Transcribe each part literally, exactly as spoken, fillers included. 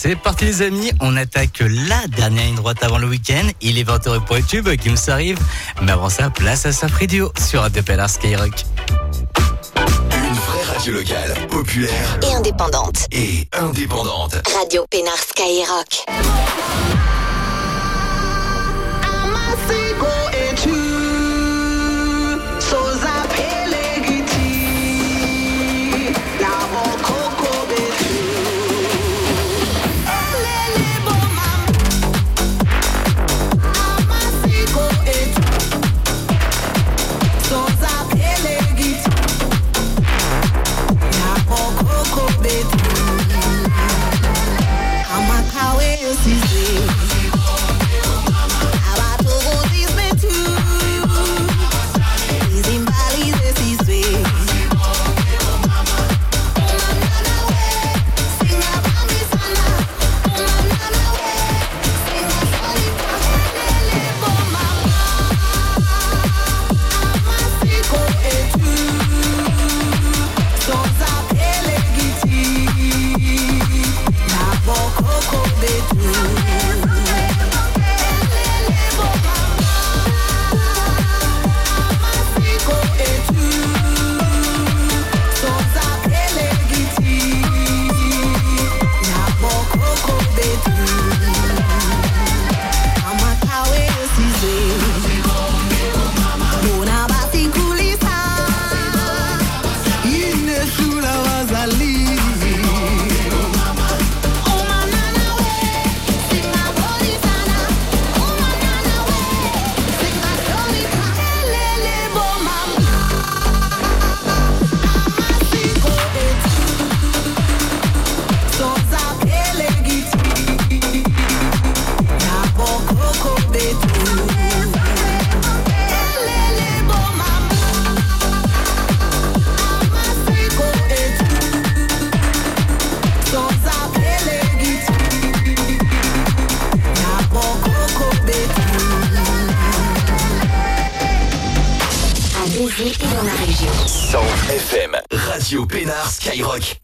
C'est parti les amis, on attaque la dernière ligne droite avant le week-end. Il est vingt heures pour YouTube, Gims arrive. Mais avant ça, place à Safri Duo sur Radio Pénard Skyrock. Une vraie radio locale, populaire et indépendante. Et indépendante. Radio Pénard Skyrock. Radio Pénard Skyrock.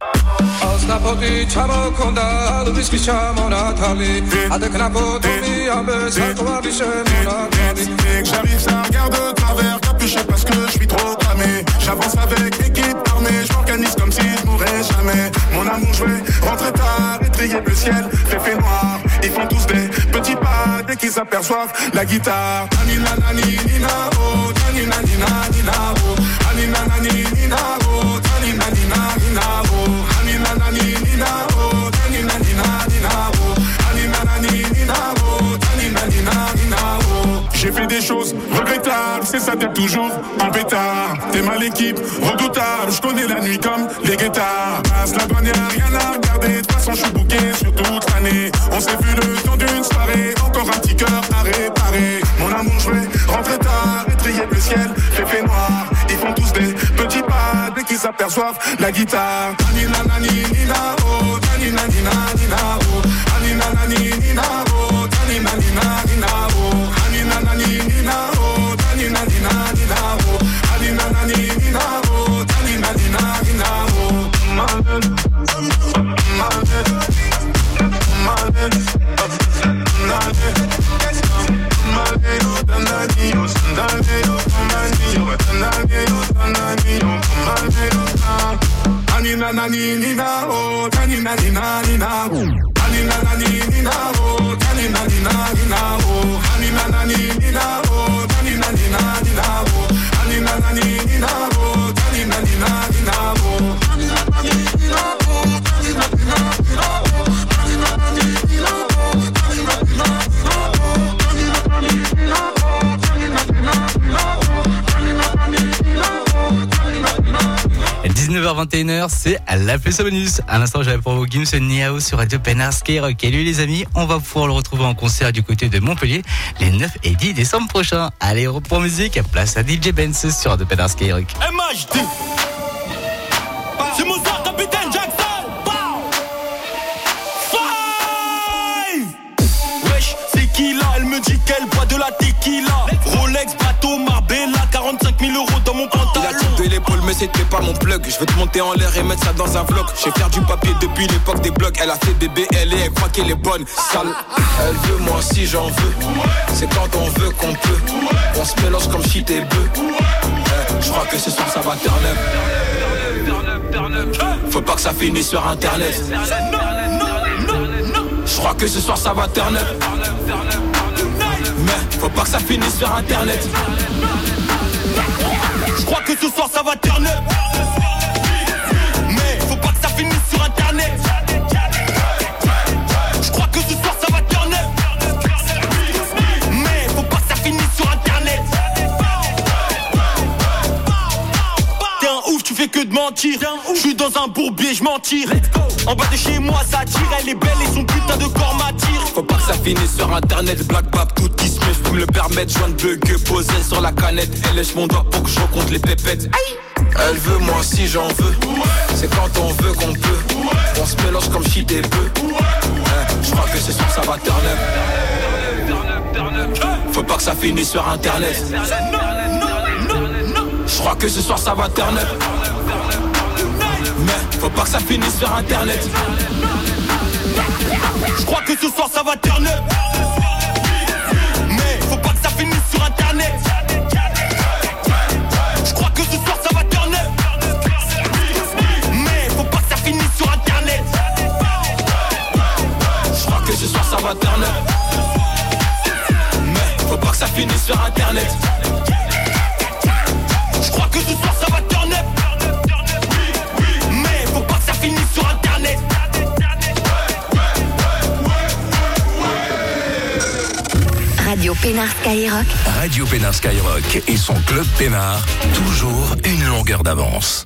J'arrive, ça regarde de travers, capuché parce que je suis trop cramé. J'avance avec l'équipe armée, je m'organise comme si je mourrais jamais. Mon amour joué, rentre tard, étrier le ciel, fait fait noir. Ils font tous des petits pas dès qu'ils s'aperçoivent la guitare. Anina nani nina oh, anina nina nina oh, anina nani nina oh, anina nina nina oh, anina nani nina oh, anina nina nina oh, anina nani nina oh, anina nina nina oh. J'ai fait des choses regrettables, c'est ça t'es toujours en pétard. T'es mal équipe, redoutable, je connais la nuit comme les guetards. Passe la douane, y'a rien à regarder, de toute façon je suis bouqué sur toute l'année. On s'est vu le temps d'une soirée, encore un petit cœur à réparer. Mon amour joué, rentre tard, étrier le ciel, fait fait noir. Ils font tous des petits pas dès qu'ils s'aperçoivent la guitare. Anina nani nina oh, anina nina nina oh, anina nani nina oh, anina nina nina oh, anina nani nina oh, anina nina nina oh, anina nani nina oh, anina nina nina oh. Malin, malin, malin, Anina nani nina oh, anina nina nina oh, anina nani nina oh, anina nina nina oh, anina nani nina oh, anina nina nina oh, anina nani nina oh, anina nina nina oh, anina nani nina oh, anina nina nina oh, anina nani nina oh, anina nina nina oh, anina nani nina oh, anina nina nina oh, anina nani nina oh, anina nina. dix-neuf heures vingt et une heures, c'est la plus bonus. À l'instant, j'avais pour vous Gims Niao sur Radio Pénard Skyrock. Et lui, les amis, on va pouvoir le retrouver en concert du côté de Montpellier les neuf et dix décembre prochains. Allez, pour musique, place à D J Benz sur Radio Pénard Skyrock. M H D C'est Mozart, Capitaine Jackson. Five. Wesh, c'est qui là? Elle me dit qu'elle boit de la tequila. Rolex, bateau, Marbella, quarante-cinq mille euros dans mon pantalon. Il a tiré l'épaule, mais c'est marché, t'es pas mon plug. Je veux te monter en l'air et mettre ça dans un vlog. Je vais faire du papier depuis l'époque des blogs. Elle a fait des B L et elle croit qu'elle est bonne. Sale. Elle veut, moi aussi j'en veux. C'est quand on veut qu'on peut. On se mélange comme shit et bœuf. Eh, je crois que ce soir ça va turn up. Faut pas que ça finisse sur internet. Je crois que ce soir ça va turn up. Mais faut pas que ça finisse sur internet. Je crois que ce soir ça va turn up. Mais faut pas que ça finisse sur internet. Je crois que ce soir ça va turn up. Mais faut pas que ça finisse sur internet. T'es un ouf, tu fais que de mentir. Je suis dans un bourbier, je m'en tire. En bas de chez moi ça tire, elle est belle et son putain de corps m'attire. Faut pas que ça finisse sur internet. Black Bap, tout qui se met, je peux me le permettre. Joint de gueux posé sur la canette. Elle lèche mon doigt pour que je rencontre les pépettes. Elle veut, moi aussi j'en veux. C'est quand on veut qu'on peut. On se mélange comme shit et bœuf. Je crois que ce soir ça va turn up. Faut pas que ça finisse sur internet. Je crois que ce soir ça va turn up. Mais faut pas que ça finisse sur internet. Je crois que ce soir ça va turn up. Mais faut pas que ça finisse sur internet. Je crois que ce soir ça va turn up. Mais faut pas que ça finisse sur internet. Je crois que ce soir ça va turn up. Mais faut pas que ça finisse sur internet. Je crois que ce soir ça va turn up. Mais faut pas que ça finisse sur internet. Radio Pénard Skyrock. Radio Pénard Skyrock et son club Pénard, toujours une longueur d'avance.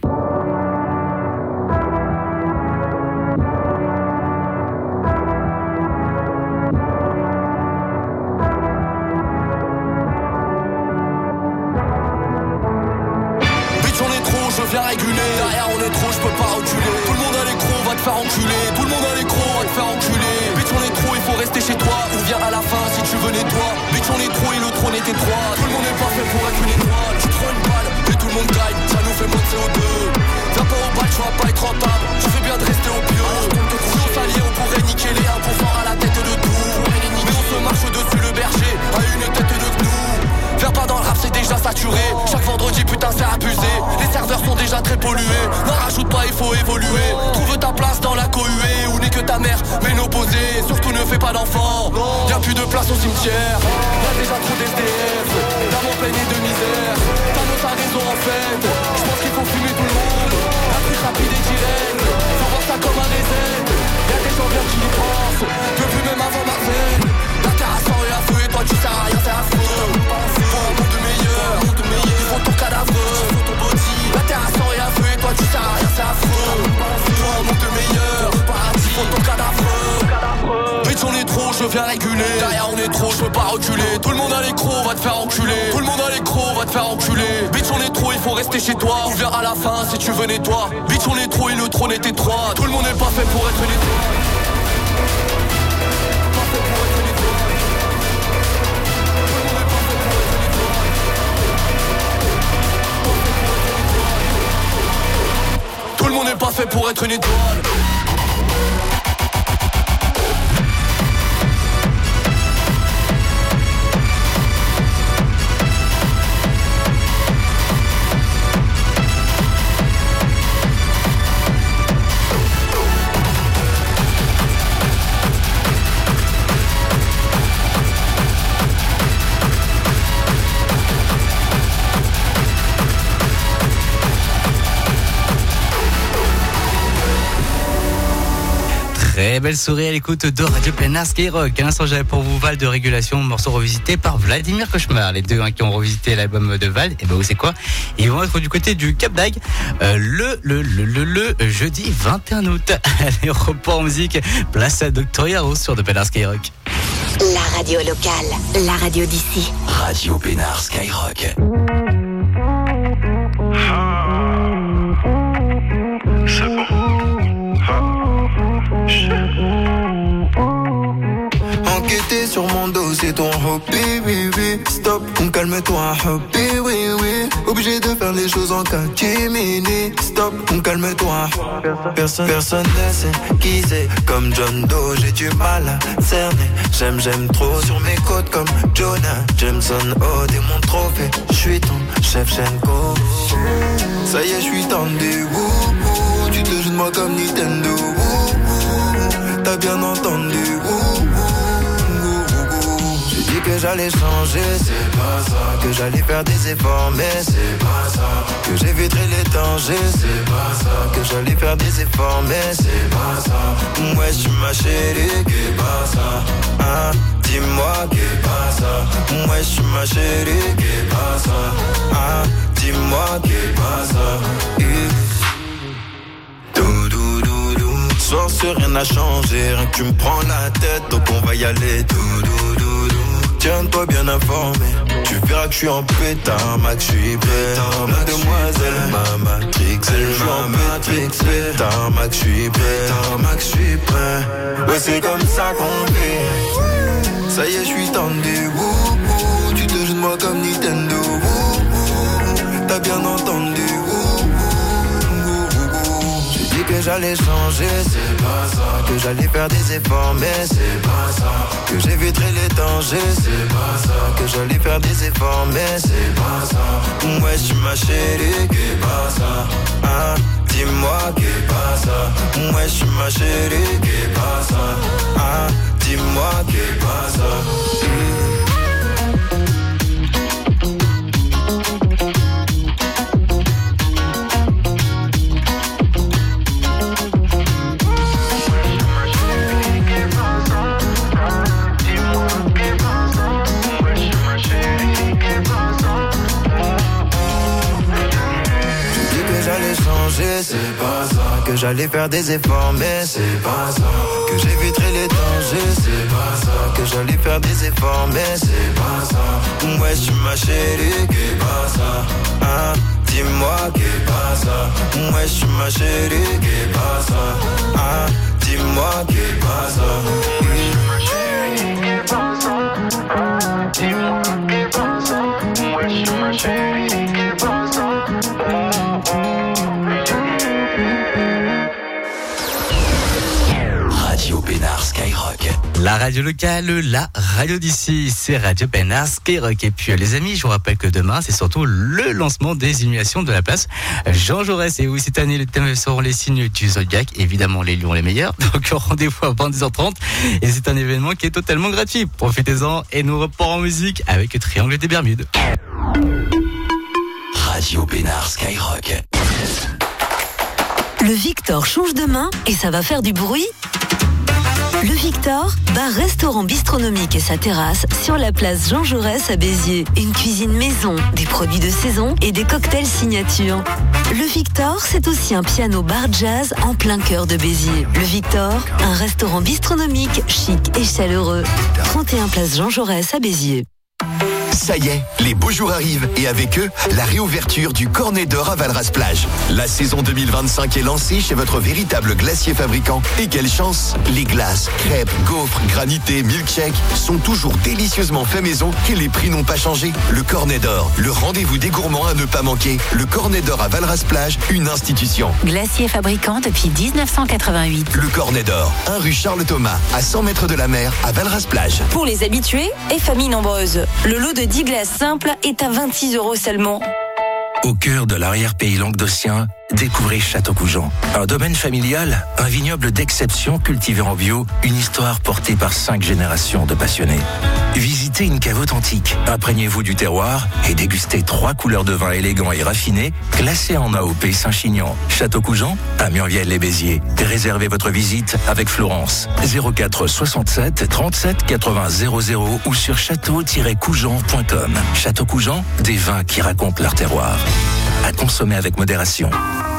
Bitch on est trop, je viens réguler. Derrière on est trop, je peux pas reculer. Tout le monde a l'écro, va te faire enculer. Tout le monde a l'écro, va te faire enculer. Bitch on est trop, il faut rester chez toi. Ou viens à la fin si tu veux nettoie. Bitch on est trop et le trône est étroit. Tout le monde est pas fait pour être une étoile. Tu prends une balle et tout le monde gagne. Ça nous fait moins de C O deux. Viens pas au bal, tu vas pas être rentable. Tu fais bien de rester au pieu. Si on s'alliait, on pourrait niquer les un pour cent à la tête de tout. Mais on se marche dessus le berger à une tête de nous. Viens pas dans le rap, c'est déjà saturé. Chaque vendredi, putain, c'est abusé. Les serveurs sont déjà très pollués. N'en rajoute pas, il faut évoluer. Trouve ta place dans la cohuée. Où n'est que ta mère, mais l'opposé. Surtout ne fais pas d'enfant. Y'a plus de place au cimetière. Y'a déjà trop d'S D F. Dans mon plein de misère. Thanos a raison en fait. J'pense qu'il faut fumer tout le monde. Un truc rapide et direct. Faut voir ça comme un désert. Y'a des gens bien qui y pensent. Depuis même avant Marvel. La terre à sang et à feu. Et toi tu sers à rien, c'est affreux. Faut un monde meilleur. Ils font ton cadavre. La terre à sang et à feu. Et toi tu sers à rien, c'est affreux. Faut un monde meilleur. Ils font ton cadavre. Bitch on est trop, je viens réguler. Derrière on est trop, je peux pas reculer. Tout le monde a l'écro, va te faire enculer. Tout le monde a l'écro, va te faire enculer. Bitch on est trop, il faut rester chez toi. On verra à la fin si tu veux nettoie. Bitch on est trop et le trône est étroit. Tout le monde n'est pas fait pour être une étoile. Pas fait pour être une étoile. Tout le monde n'est pas fait pour être une étoile. Très belle soirée à l'écoute de Radio Pénard Skyrock. À l'instant, j'avais pour vous Val de Régulation, morceau revisité par Vladimir Cauchemar. Les deux hein, qui ont revisité l'album de Val, et ben vous savez quoi, ils vont être du côté du Cap d'Agde euh, le, le, le, le, le jeudi vingt et un août. Allez, report en musique, place à Doctor Yaro sur de Pénard Skyrock. La radio locale, la radio d'ici. Radio Pénard Skyrock. C'est bon. Enquêter sur mon dos, c'est ton hobby, oui, oui. Stop, calme-toi, hobby, oui, oui. Obligé de faire les choses en catimini. Stop, calme-toi. Personne, personne ne sait qui c'est. Comme John Doe, j'ai du mal à cerner. J'aime, j'aime trop sur mes côtes comme Jonah Jameson. Oh, des mon trophée. J'suis ton chef Shenko. Ça y est, j'suis tendu. Wouhou. Tu te joues de moi comme Nintendo. Wouhou. T'as bien entendu. Wouhou. J'ai dit que j'allais changer, c'est pas ça. Que j'allais faire des efforts, mais c'est pas ça. Que j'éviterai les dangers, c'est pas ça. Que j'allais faire des efforts, mais c'est pas ça. Ouais, j'suis ma chérie, qu'est pas ça. Hein, dis-moi qu'est pas ça. Ouais, j'suis ma chérie, qu'est pas ça. Hein, dis-moi qu'est pas ça. Dou dou dou dou. Soir sur rien n'a changé, rien que tu me prends la tête, donc on va y aller. Dou dou dou dou. Tiens-toi bien informé, tu verras que je suis en pétard, Max, je suis prêt. Mademoiselle, ma matrix, elle joue en matrix. Pétard, Max, je suis prêt. Max, je suis prêt. Ouais, c'est comme ça qu'on fait. Ça y est, je suis tendu. Wouhou. Tu te joues de moi comme Nintendo. Wouhou. T'as bien entendu. Que j'allais changer, c'est pas ça. Que j'allais faire des efforts, mais c'est pas ça. Que j'éviterai les dangers, c'est pas ça. Que j'allais faire des efforts, mais c'est pas ça. Ouais, j'suis ma chérie, qu'est pas ça. Hein, dis-moi qu'est pas ça. Ouais, j'suis ma chérie, qu'est pas ça. Hein, dis-moi qu'est pas ça. C'est pas ça. Que j'allais faire des efforts, mais c'est pas ça. Que j'éviterai les dangers, c'est pas ça. Que j'allais faire des efforts, mais c'est pas ça. Ouais, j'suis ma chérie, qu'est pas ça. Hein, dis-moi qu'est pas ça. Ouais, j'suis ma chérie, qu'est pas ça. Hein, dis-moi qu'est pas ça. Ma chérie, qu'est pas ça. Dis-moi qu'est pas ça. Ouais, j'suis ma chérie, qu'est pas ça. Radio Pénard Skyrock. La radio locale, la radio d'ici, c'est Radio Pénard Skyrock. Et puis les amis, je vous rappelle que demain, c'est surtout le lancement des illuminations de la place Jean Jaurès. Et oui, cette année, le thème seront les signes du Zodiac. Évidemment, les lions les meilleurs. Donc rendez-vous à vingt-deux heures trente. Et c'est un événement qui est totalement gratuit. Profitez-en et nous repartons en musique avec Triangle des Bermudes. Radio Pénard Skyrock. Le Victor change de main et ça va faire du bruit. Le Victor, bar restaurant bistronomique et sa terrasse sur la place Jean Jaurès à Béziers. Une cuisine maison, des produits de saison et des cocktails signature. Le Victor, c'est aussi un piano bar jazz en plein cœur de Béziers. Le Victor, un restaurant bistronomique chic et chaleureux. trente et un place Jean Jaurès à Béziers. Ça y est, les beaux jours arrivent et avec eux, la réouverture du Cornet d'Or à Valras-Plage. La saison deux mille vingt-cinq est lancée chez votre véritable glacier fabricant. Et quelle chance! Les glaces, crêpes, gaufres, granités, milkshakes sont toujours délicieusement faits maison et les prix n'ont pas changé. Le Cornet d'Or, le rendez-vous des gourmands à ne pas manquer. Le Cornet d'Or à Valras-Plage, une institution. Glacier fabricant depuis dix-neuf cent quatre-vingt-huit. Le Cornet d'Or, un rue Charles Thomas, à cent mètres de la mer, à Valras-Plage. Pour les habitués et familles nombreuses, le lot de dix glaces simples est à vingt-six euros seulement. Au cœur de l'arrière-pays languedocien, découvrez Château-Cougeant. Un domaine familial, un vignoble d'exception cultivé en bio, une histoire portée par cinq générations de passionnés. Visitez une cave authentique, imprégnez-vous du terroir et dégustez trois couleurs de vin élégants et raffinés, classés en A O P Saint-Chinian. Château-Cougeant, à Murviel-les-Béziers. Réservez votre visite avec Florence. zéro quatre soixante-sept trente-sept quatre-vingts zéro zéro ou sur château tiret cougeant point com. Château-Cougeant, des vins qui racontent leur terroir. À consommer avec modération.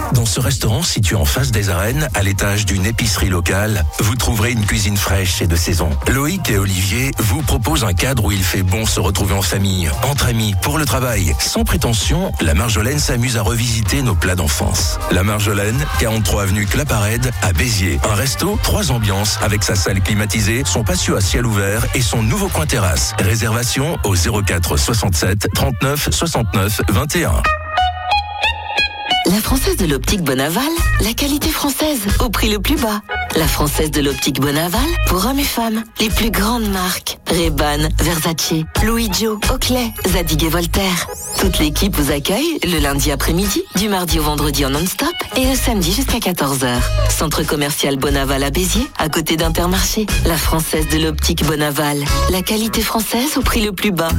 Dans ce restaurant situé en face des arènes, à l'étage d'une épicerie locale, vous trouverez une cuisine fraîche et de saison. Loïc et Olivier vous proposent un cadre où il fait bon se retrouver en famille, entre amis, pour le travail. Sans prétention, la Marjolaine s'amuse à revisiter nos plats d'enfance. La Marjolaine, quarante-trois avenue Claparède, à Béziers. Un resto, trois ambiances, avec sa salle climatisée, son patio à ciel ouvert et son nouveau coin terrasse. Réservation au zéro quatre soixante-sept trente-neuf soixante-neuf vingt et un. La Française de l'Optique Bonaval, la qualité française au prix le plus bas. La Française de l'Optique Bonaval, pour hommes et femmes, les plus grandes marques. Ray-Ban, Versace, Louis Jo, Oakley, Zadig et Voltaire. Toute l'équipe vous accueille le lundi après-midi, du mardi au vendredi en non-stop et le samedi jusqu'à quatorze heures. Centre commercial Bonaval à Béziers, à côté d'Intermarché. La Française de l'Optique Bonaval, la qualité française au prix le plus bas.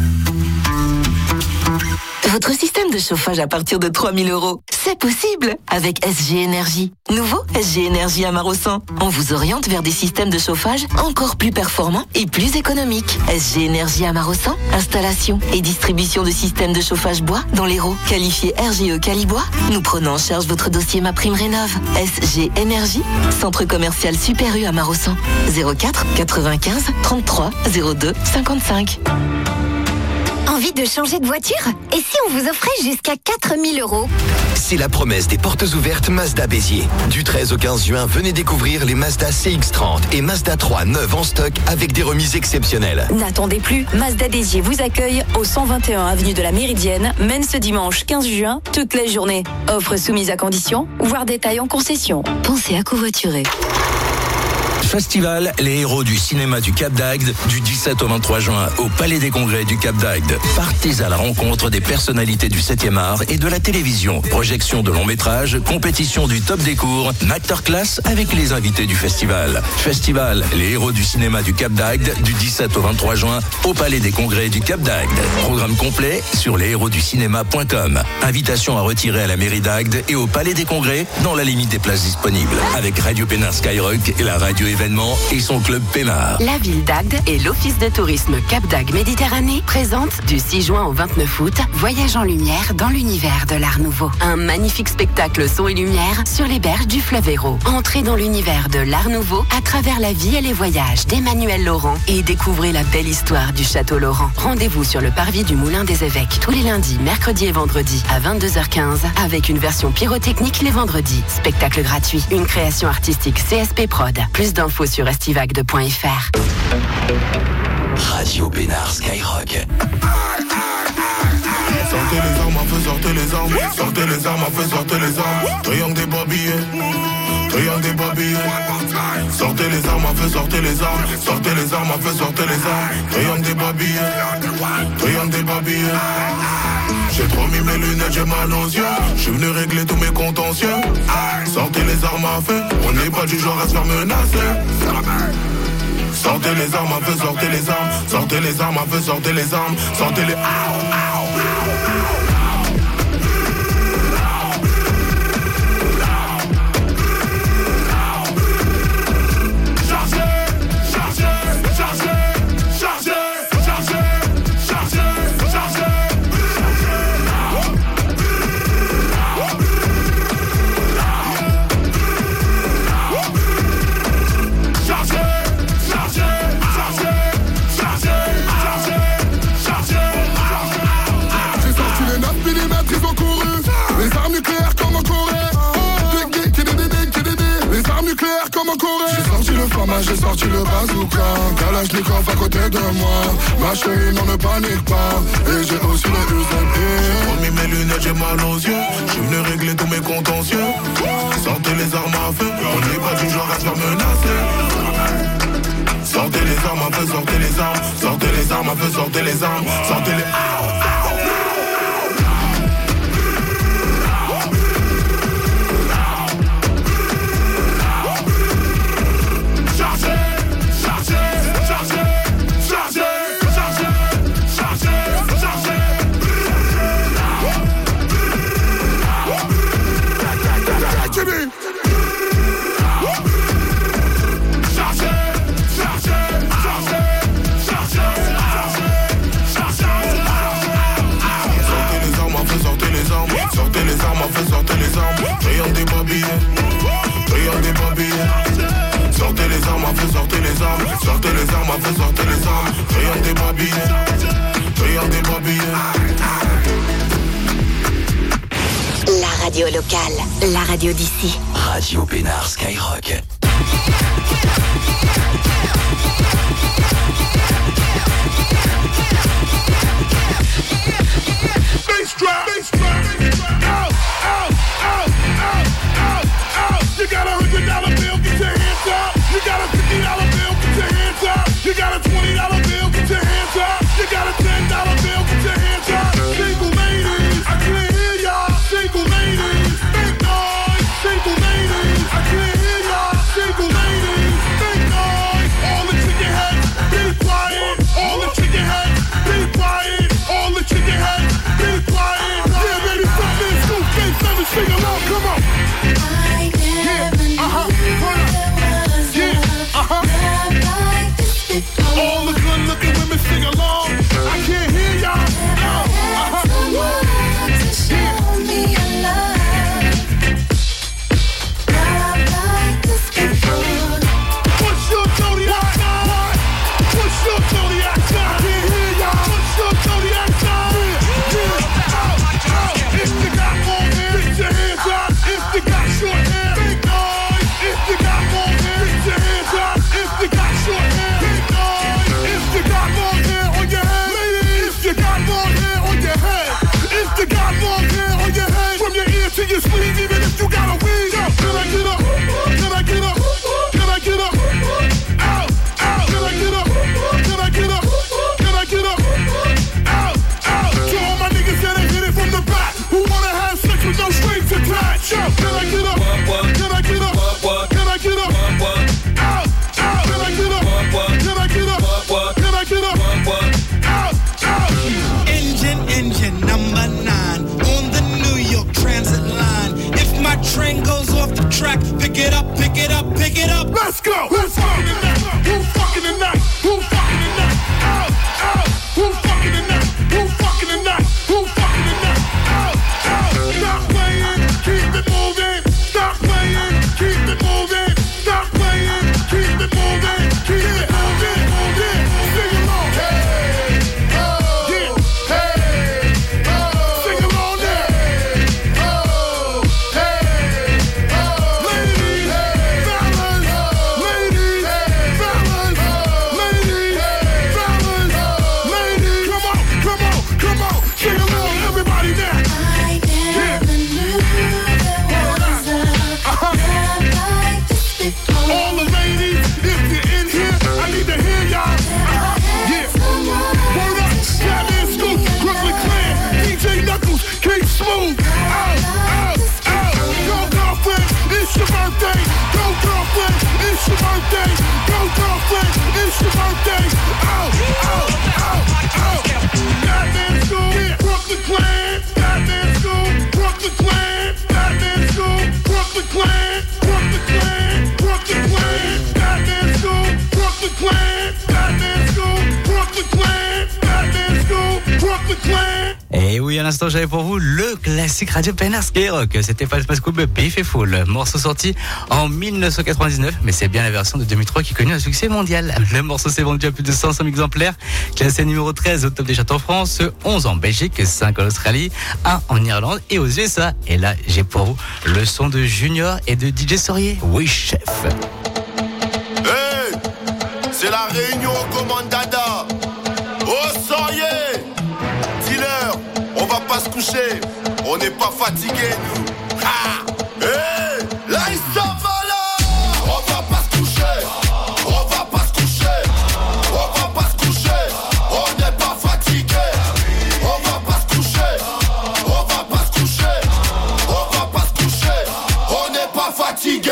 Votre système de chauffage à partir de trois mille euros, c'est possible avec S G Énergie. Nouveau S G Énergie à Maraussan. On vous oriente vers des systèmes de chauffage encore plus performants et plus économiques. S G Énergie à Maraussan, installation et distribution de systèmes de chauffage bois dans l'Hérault. Qualifié R G E Calibois, nous prenons en charge votre dossier MaPrimeRénov'. S G Énergie, centre commercial Super U à Maraussan. zéro quatre quatre-vingt-quinze trente-trois zéro deux cinquante-cinq. Envie de changer de voiture? Et si on vous offrait jusqu'à quatre mille euros? C'est la promesse des portes ouvertes Mazda Béziers. Du treize au quinze juin, venez découvrir les Mazda C X trente et Mazda trois neuves en stock avec des remises exceptionnelles. N'attendez plus, Mazda Béziers vous accueille au cent vingt et un avenue de la Méridienne, mène ce dimanche quinze juin, toute la journée. Offre soumise à condition, voire détail en concession. Pensez à covoiturer. Festival Les Héros du cinéma du Cap d'Agde du dix-sept au vingt-trois juin au Palais des Congrès du Cap d'Agde. Partez à la rencontre des personnalités du septième art et de la télévision. Projection de longs métrages, compétition du top des cours, masterclass avec les invités du festival. Festival Les Héros du cinéma du Cap d'Agde du dix-sept au vingt-trois juin au Palais des Congrès du Cap d'Agde. Programme complet sur les héros du cinéma point com. Invitation à retirer à la mairie d'Agde et au Palais des Congrès dans la limite des places disponibles. Avec Radio Pénard Skyrock et la radio événement et son club Pénard. La ville d'Agde et l'Office de tourisme Cap d'Agde Méditerranée présentent du six juin au vingt-neuf août Voyage en lumière dans l'univers de l'Art Nouveau. Un magnifique spectacle son et lumière sur les berges du fleuve Hérault. Entrez dans l'univers de l'Art Nouveau à travers la vie et les voyages d'Emmanuel Laurent et découvrez la belle histoire du Château Laurent. Rendez-vous sur le parvis du Moulin des Évêques tous les lundis, mercredis et vendredis à vingt-deux heures quinze avec une version pyrotechnique les vendredis. Spectacle gratuit, une création artistique C S P Prod. Plus d'infos sur estivagde point f r. Radio Pénard Skyrock. Sortez les armes, à feu, sortez les armes. Sortez les armes, à feu, sortez les armes. Triangle des babillés, triangle des babillés. Sortez les armes, à feu, sortez les armes. Sortez les armes, à feu, sortez les armes. Triangle des babillés, triangle des babillés. J'ai trop mis mes lunettes, j'ai mal aux yeux. Je suis venu régler tous mes contentieux. Sortez les armes à feu, on n'est pas du genre à se faire menacer. Sortez les armes à feu, sortez les armes. Sortez les armes à feu, sortez les armes. Sortez les... J'ai sorti le format, j'ai sorti le bazooka. Kalachnikov à côté de moi. Ma chérie, non ne panique pas. Et j'ai aussi le U S B. J'ai remis mes lunettes, j'ai mal aux yeux. Je suis venu régler tous mes contentieux. Sortez les armes à feu, on n'est pas du genre à se faire menacer. Sortez les armes à feu, sortez les armes. Sortez les armes à feu, sortez les armes. Sortez les... locale, la radio d'ici. Radio Pénard Skyrock. Bass drop, bass drop, out, out, out, out, out, out. You got a hundred dollar bill, get your hands up. You got a fifty dollar bill, get your hands up. You got a twenty dollar bill, get your hands up. You got a ten dollar bill, get your hands up. Single ladies, I can't hear y'all. Single ladies, make noise. Single ladies, I can't hear y'all. Single ladies, make noise. All the chicken heads, be quiet. All the chicken heads, be quiet. All the chicken heads, be quiet. Yeah, baby, stop this. Scoop, face, seven, sing along, come on. Yeah, uh-huh, run up. Yeah, uh-huh. All the good looking women sing along. I can't hear y'all. No, uh-huh. What's your zodiac sign? What's your zodiac sign? I can't hear y'all. What's your zodiac sign? Yeah, out, out. If you got long hair, get your hands up. If you got short hair, make noise. If you got long hair, get your hands up. If you got short hair, make noise. If you got long hair on your head, ladies. If you got long hair on your head, if you got long hair on your head, from your ear to your sleeve, even if you got a weave. Yo, can I get up? Can I get up? Can I get up? Out, out. Can I get up? Can I get up? Can I get up? Out, out. To all my niggas that hit it from the back, who wanna have sex with no strings attached. Yo, can I get up? Can I get up? Can I get up? Out, out. Can I get up? Can I get up? Can I get up? Out, out. Engine, engine number nine on the New York Transit line. If my train goes off the track, pick it up, pick it up, pick it up. Let's go. Who's fucking tonight? Who fucking tonight? Who fucking tonight? Out, out. Who fucking tonight? Who fucking tonight? Who fucking tonight? Out, out. Stop playing, keep it moving. Stop playing, keep it moving. Stop playing, keep it moving. Keep it moving, moving. Sing along. Hey, oh, yeah. Hey, oh, sing along there. Hey, oh, hey, oh, ladies, fellas, ladies, fellas, ladies, fellas, ladies. Come on, come on, come on. Sing along, everybody now. Yeah. Uh-huh. All the ladies, if you're in here, I need to hear y'all. Uh-huh. Yeah. Word up, Batman Scoop, Brooklyn Clan, D J Knuckles, King Smooth. Out, out, out. Go girlfriend, it's your birthday. Go girlfriend, it's your birthday. Go girlfriend, it's your birthday. Out, out, out, out. Batman Scoop, yeah. Brooklyn Clan, Batman Scoop, Brooklyn Clan, Batman Scoop, Brooklyn Clan, Brooklyn Clan, Brooklyn Clan, Batman Scoop, Brooklyn Clan, Batman Scoop, Brooklyn Clan, Batman Scoop, Brooklyn Clan. Et oui, à l'instant, j'avais pour vous le classique Radio Pénard Skyrock. C'était pas le Space Coupe Beef et Full. Morceau sorti en dix-neuf cent quatre-vingt-dix-neuf, mais c'est bien la version de deux mille trois qui connut un succès mondial. Le morceau s'est vendu à plus de cinq cents exemplaires, classé numéro treize au top des charts en France, onze en Belgique, cinq en Australie, un en Irlande et aux U S A. Et là, j'ai pour vous le son de Junior et de D J Sorier. Oui, chef. Hey, c'est la réunion au commandada. Oh, Sorier, dealer, on va pas se coucher, on n'est pas fatigué nous. Ha! Hey, là il s'en va là. On va pas se coucher, on va pas se coucher, on va pas se coucher, on n'est pas fatigué. On va pas se coucher, on va pas se coucher, on va pas se coucher, on n'est pas fatigué.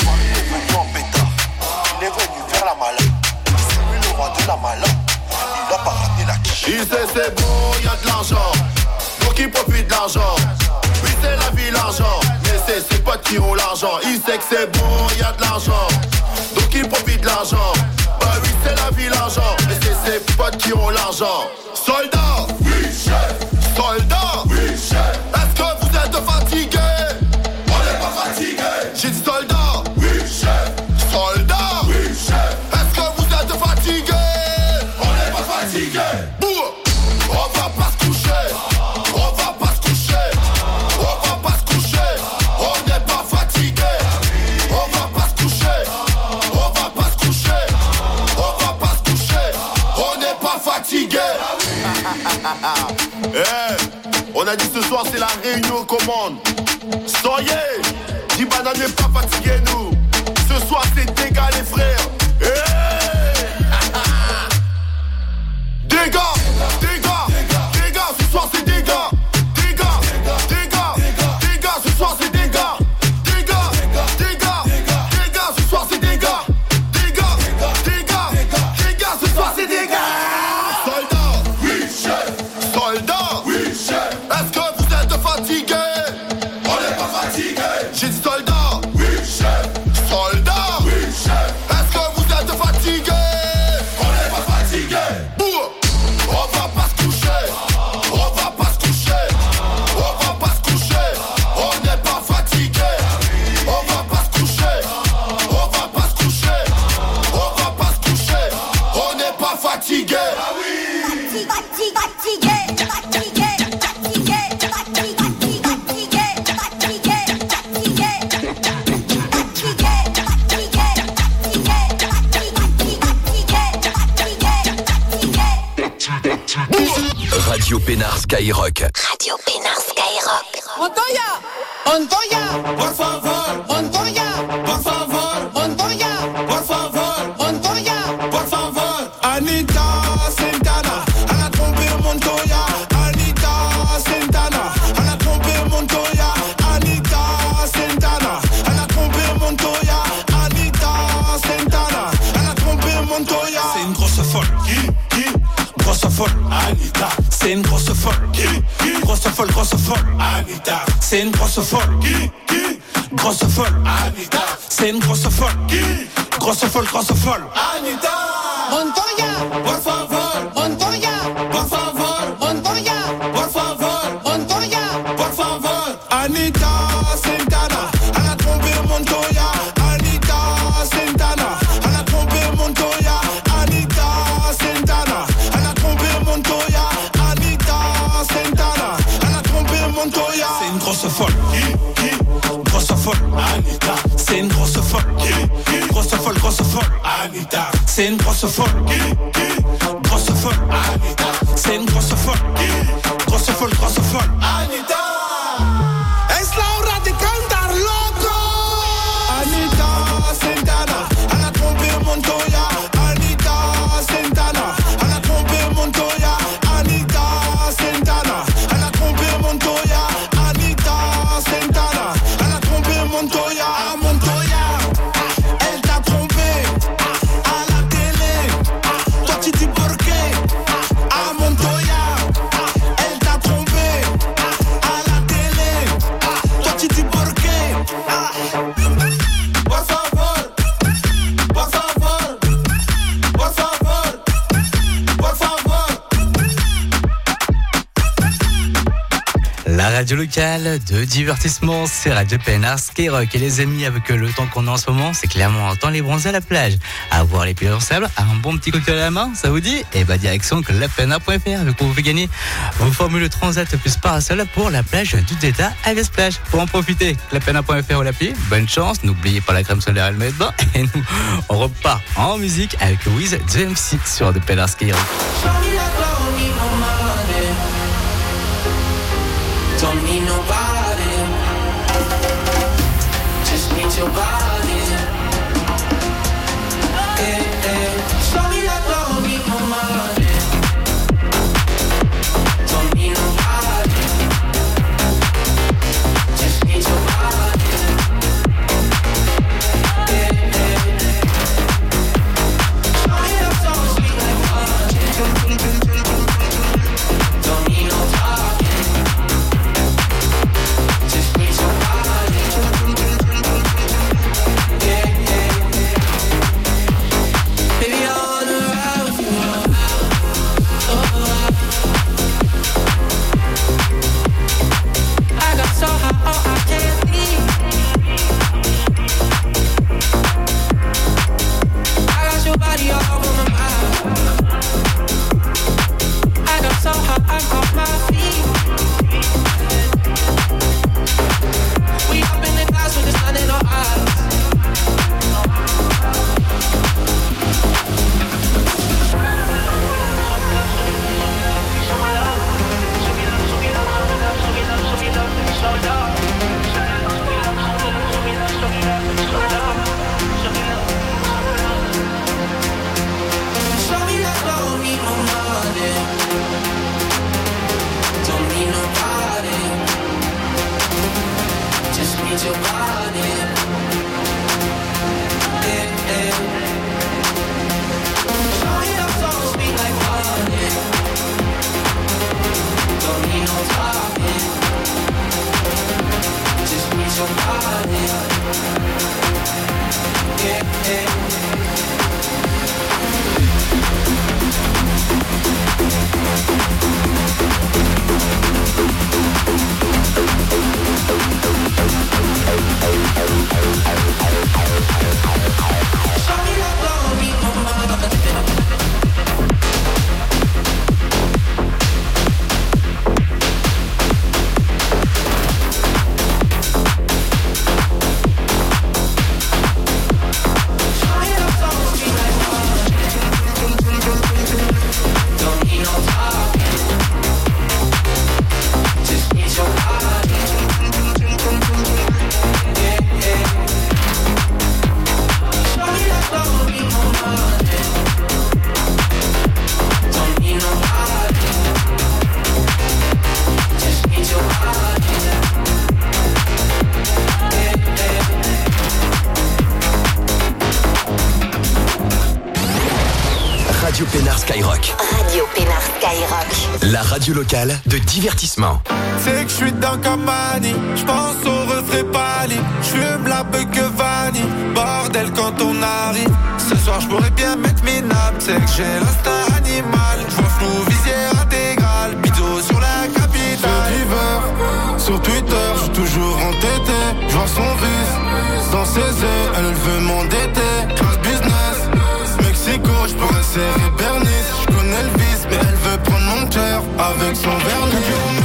Il est venu faire la malade, c'est lui le roi de la malade. Il a pas raté la quiche. Il sait c'est bon, y'a de l'argent, donc il profite de l'argent. Oui c'est la vie l'argent, mais c'est ses potes qui ont l'argent. Il sait que c'est bon, y'a de l'argent, donc il profite de l'argent. Bah oui c'est la vie l'argent, mais c'est ses potes qui ont l'argent. Soldat, oui chef. Soldat, oui chef. Est-ce que vous êtes fatigué? On n'est pas fatigué. J'ai dit soldat, oui chef. Soldat, oui chef. Est-ce que vous êtes fatigué? On n'est pas fatigué. On va pas se coucher, on va pas se coucher, on va pas se coucher, Eh, on a dit ce soir c'est la réunion commande. Soyez, dis banane n'est pas fatigué nous. Ce soir c'est dégâts les frères. Eh, dégâts, dégâts, dégâts, ce soir c'est dégâts. Dégâts, dégâts, dégâts, ce soir c'est dégâts. Dégâts, dégâts, dégâts, ce soir c'est dégâts. Dégâts, dégâts, dégâts, ce soir c'est dégâts. Soldats, oui chef. Soldats, oui chef. Est-ce que vous êtes fatigués? On n'est pas fatigués. J'ai dit soldats, oui chef. Soldats, oui chef. Est-ce que vous êtes fatigués? On n'est pas fatigués. On va pas se coucher. On va pas se coucher. On va pas se coucher. On n'est pas fatigués. On va pas se coucher. On va pas se coucher. On va pas se coucher. On n'est pas fatigués. Radio Pénard Skyrock. Radio Pénard Skyrock. Montoya, Montoya, por favor, Montoya, por favor, Montoya, por favor, Montoya, por favor. Anita Santana, elle a trompé Montoya. Anita Santana, elle a trompé Montoya. Anita Santana, elle a trompé Montoya. Anita Santana, elle a trompé Montoya. C'est une grosse folle, qui, qui, grosse folle. Anita, c'est une grosse folle, qui, qui, grosse folle, grosse folle. Anita, c'est une grosse folle, qui, qui, grosse folle. Anita, c'est une grosse folle, qui, grosse folle, grosse folle. Anita, Montoya, por favor, Montoya, por favor, Montoya, por favor, Montoya, por favor. Anita Santana, elle a trompé Montoya. Anita Santana, elle a trompé Montoya. Anita Santana, elle a trompé Montoya. Anita Santana, elle a trompé Montoya. C'est une grosse folle, qui, qui, grosse folle. Anita, c'est une grosse folle, qui, qui, grosse folle, grosse folle. Anita, c'est une grosse folle, qui, qui, grosse folle. Anita, c'est une grosse folle, qui, grosse folle, grosse folle. Anita, es la hora de cantar loco. Anita Santana, elle a trompé Montoya. Anita Santana, elle a trompé Montoya. Anita Santana, elle a trompé Montoya. Anita Santana, elle a trompé Montoya. Ah, Montoya, elle t'a trompé à la télé. Toi tu dis por qué. Ah, Montoya, elle t'a trompé à la télé. Toi tu dis por qué. Ah. Por favor, por favor, por favor, por favor. La radio locale de divertissement, c'est Radio Pénard Skyrock. Et les amis, avec le temps qu'on a en ce moment, c'est clairement un temps les bronzer à la plage. À voir les pieds dans le sable, un bon petit cocktail à la main, ça vous dit? Et bah direction que la pénard point f r, avec vous pouvez gagner vos formules Transat plus parasol pour la plage du Déda à Vesplage. Pour en profiter, la pénard point f r ou l'appli. Bonne chance, n'oubliez pas la crème solaire et le maillot de bain. Et nous, on repart en musique avec Wiz de M C sur de Pénard Skyrock. Don't need nobody, just need your body. Hey, hey. Show me that don't need no money. Don't need nobody, just need your body. Hey, hey. Show me that don't sweet like honey. Don't need no talking. Just need your body. Radio Pénard Skyrock. Radio Pénard Skyrock. La radio locale de divertissement. C'est que je suis dans Camani, je pense au refrain pâli, je fume la beuh que vanille, bordel quand on arrive. Ce soir je pourrais bien mettre mes nappes, c'est que j'ai l'instinct animal, je vois flou, visière intégrale, bido sur la capitale. River, sur Twitter, je suis toujours entêté, je vois son vice, dans ses yeux, elle veut m'endetter, classe business, Mexico, je pourrais serrer Bernice, je connais le vice, mais elle veut prendre mon cœur avec son vernis.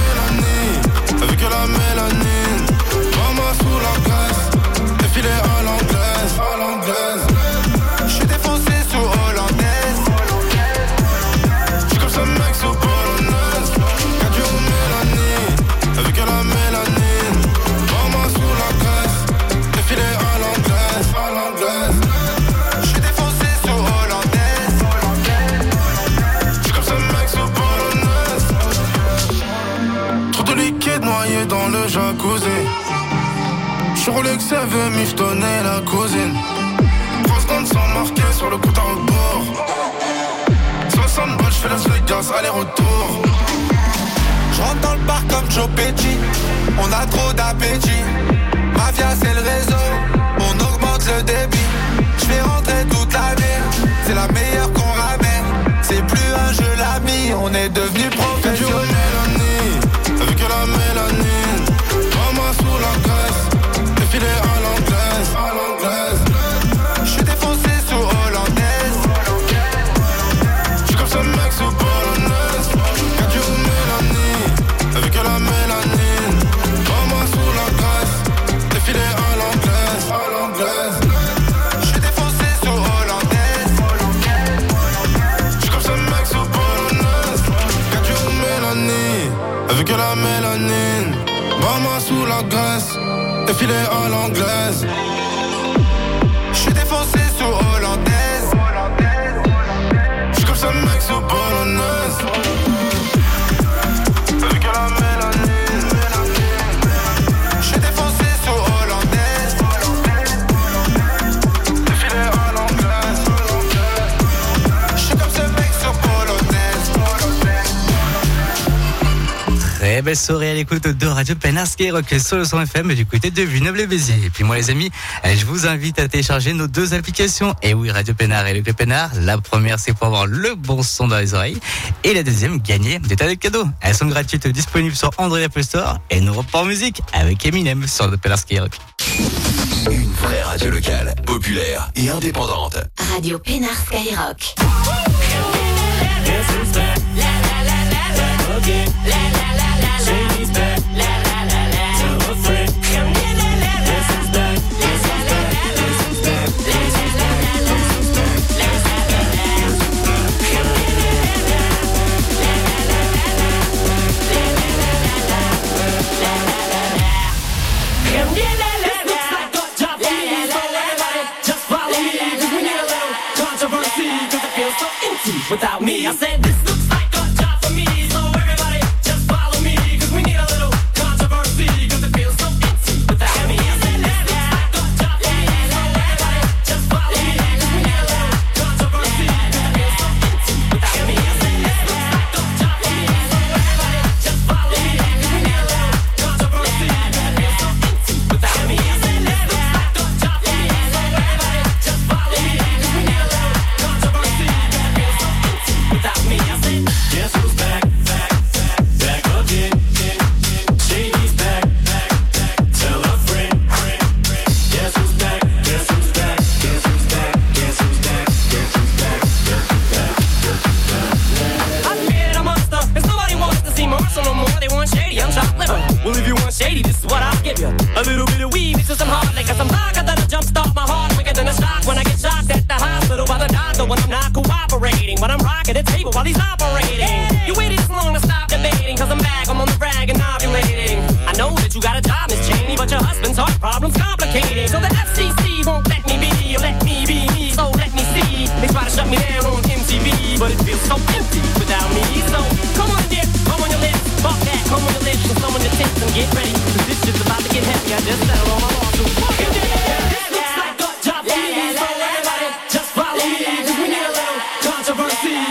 Avec la mélanine, maman sous la glace, défilé à l'anglaise, à l'anglaise. J'suis défoncé sous hollandaise, j'suis comme ça mec sous polonaise. Cadio mélanie, avec la mélanine, maman sous la glace, défilé à l'anglaise, à l'anglaise. J'suis défoncé sous hollandaise, j'suis comme ça mec sous polonaise. Trop de liquide noyé dans le jacuzzi. J'suis Rolex, elle veut michetonner la cousine. Grosse grande sans marqué sur le compte à rebours. soixante balles, j'fais Las Vegas, aller-retour. J'rentre dans le bar comme Joe Pesci. On a trop d'appétit. Mafia c'est le réseau, on augmente le débit. J'fais rentrer toute la ville, c'est la meilleure qu'on ramène. C'est plus un jeu l'ami, on est devenu professionnel. Avec la mélanine, maman sous la graisse, défilé à l'anglaise, à l'anglaise. J'suis défoncé sous hollandaise, j'suis comme ça mec sous polonaise. Cadio mélanie, avec la mélanine, maman sous la graisse, défilé à l'anglaise, à l'anglaise. J'suis défoncé sous hollandaise, j'suis comme ça mec sous polonaise. Cadio mélanie, avec la mélanine, maman sous la graisse, défilé à l'anglaise. J'suis défoncé sous hollandaise, j'suis comme ça mec sous polonaise. Avec la mélanine, j'suis défoncé sous hollandaise, défilé à l'anglaise. J'suis comme ça mec sous polonaise. Très belle soirée à l'écoute de Radio Pénard Skyrock sur le cent F M du côté de Villeneuve-les-Béziers. Et puis moi les amis, je vous invite à télécharger nos deux applications. Et oui, Radio Pénard et le Club Pénard. La première c'est pour avoir le bon son dans les oreilles. Et la deuxième, gagner des tas de cadeaux. Elles sont gratuites, disponibles sur Android Apple Store. Et nous repartons en musique avec Eminem sur Radio Pénard Skyrock. Une vraie radio locale, populaire et indépendante. Radio Pénard Skyrock. Without me, I said this looks like a job for me. So everybody just follow me, cause we need a little controversy, cause it feels so empty without me. I said this looks like a job for me. So everybody just follow me, cause we need a little controversy, cause it feels so empty without me. I said this looks like a job for me. So everybody just follow me, cause we need a little controversy, cause it feels so empty without me. I said this looks like a job for me. So everybody just follow me, cause we need a little controversy, cause it feels so without me. I said, guess who's back, back, back, back again? Shady's back, back, back. Tell a friend, friend, friend. Guess who's back? Guess who's back? Guess who's back? Guess who's back? Guess who's back? Guess who's back? Guess who's back? I admit I'm a monster, cause nobody wants to see Marshall no more. They want Shady, I'm chopped liver. Well, if you want Shady, this is what I'll give you. A little bit of weed mixed with some hard liquor, some vodka that'll jumpstart my heart quicker than a shock when I get shocked at the hospital by the doctor when I'm not cooperating. When I'm rocking the table while he's operating. Hey. You waited this long to stop debating, cause I'm back, I'm on the rag and ovulating. I know that you got a job, Miss Cheney, but your husband's heart problem's complicated. So the F C C won't let me be, or let me be me, so let me see. They try to shut me down on M T V, but it feels so empty without me. So come on, dear, come on your lips, fuck that, come on your lips, and some on your tits and get ready, cause this shit's about to get heavy. I just settled on my lawsuit. Fuck it, this looks like a job for me, so everybody just follow me, cause we need a little controversy.